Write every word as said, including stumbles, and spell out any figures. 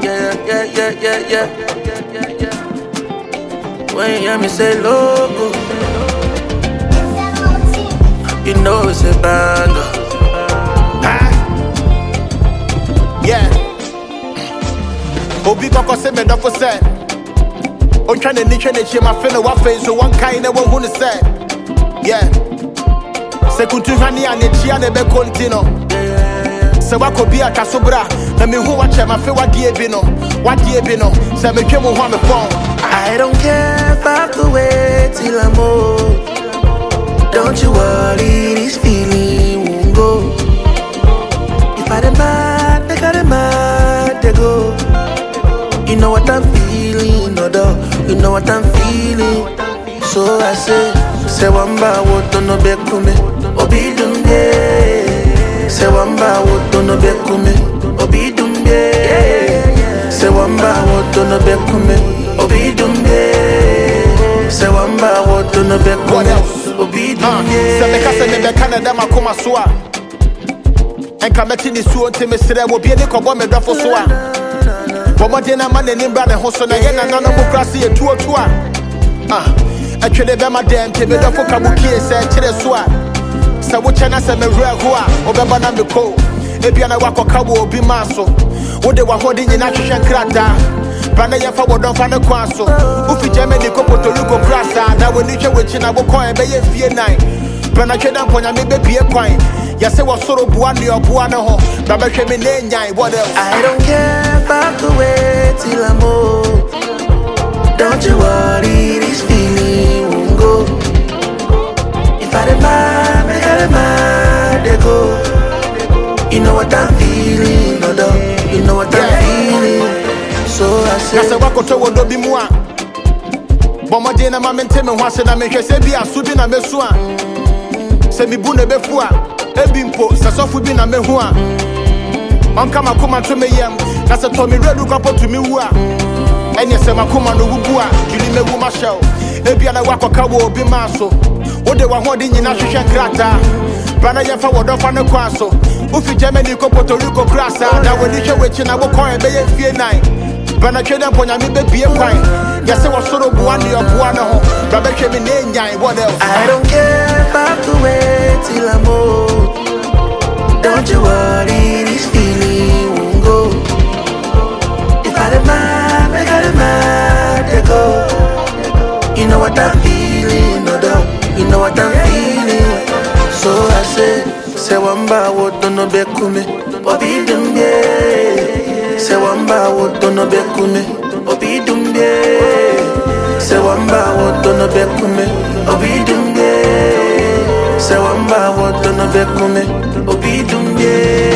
Yeah, yeah, yeah, yeah, yeah, yeah, yeah. When you hear me say logo, you know it's a banger. Ah. Yeah. Obi koko se me dofo se. O twa na ni twa na chi ma fe no wa fe so one kind na wo hu ne se. Yeah. Se kuntu hwane a ne chia na be continue. Se wako bi atwa so bra na me hu wa che ma fe wa die bi no. Wa die bi no. Se me twa mo ho me phone. I don't care if I have to wait till I'm old. Don't you worry, this feeling won't go. If I demand, they got demand, they go. You know what I'm feeling, no doubt. You know what I'm feeling. So I say, say wamba woto no bekume, obi dumbe. Say wamba woto no bekume, obi dumbe. Say wamba woto no bekume, obi dumbe. Say wamba woto no bekume, obi dumbe. Say me kase me be Canada makoma so a. Enka meti ni suo ntime sere wo bie ni kobo me dofo so a. Bomode na man ni bra ne ho so na ye na na mo krase e tuo tuo a. Ah, atwede be ma dem te me dofo kabukie se kire so a. Se wo chena se me wura ho a, obeba na me ko. Ebia na wakoka wo obi maso. Wo de wa hodi nyina hwehwe nkrata. Bana ye fa wodon fa ne kwa so. Ufi Germany ko Puerto Rico grasa na we ni hwe wechi na wo kon e be ye fie nine. Bana tweda mponya me be bie kwan. Ya se wo soro bua ne obua ne ho. Ba be hwe me ne nyan what else? I don't care if I have to wait till I'm old. Don't you worry, this feeling won't go. If I demand, I got demand, they go. You know what I'm feeling, no doubt. You know what I'm feeling. So I say, I say wako to wodo bi mu a. Bomode na ma mente me ho ase na me hwe se bi asu bi na me so a. Se mi bu na be fu a. Ebi mpo se sofu bi na me hu a. Onka makoma to me yam. Na se to me redu kwapo to me wu a. Enye se makoma no wubu a. Juli me wu ma shell. Ebi na wako ka wo obi ma so. Wo de wa ho de nyina hwehwe krata. Bana ye fa wodo fa ne kwa so. Ufi Germany ko Puerto Rico grasa na we ni hwe wechi na wo kon e be ye fie nine. Bana tweda mponya me be bie kwan. Ya se wo soro bua ne obua ne ho. Ba be hwe me ne nyan what else? I don't care if I have to wait till I'm old. Don't you worry, this feeling won't go. If I demand, I got demand, they go. You know what I'm feeling, no doubt. You know what I'm feeling. So I say, say wamba woto no bekume, obi dumbe. Say wamba woto no bekume, obi dumbe. Say wamba woto no bekume, obi dumbe. Say wamba woto no bekume, obi dumbe.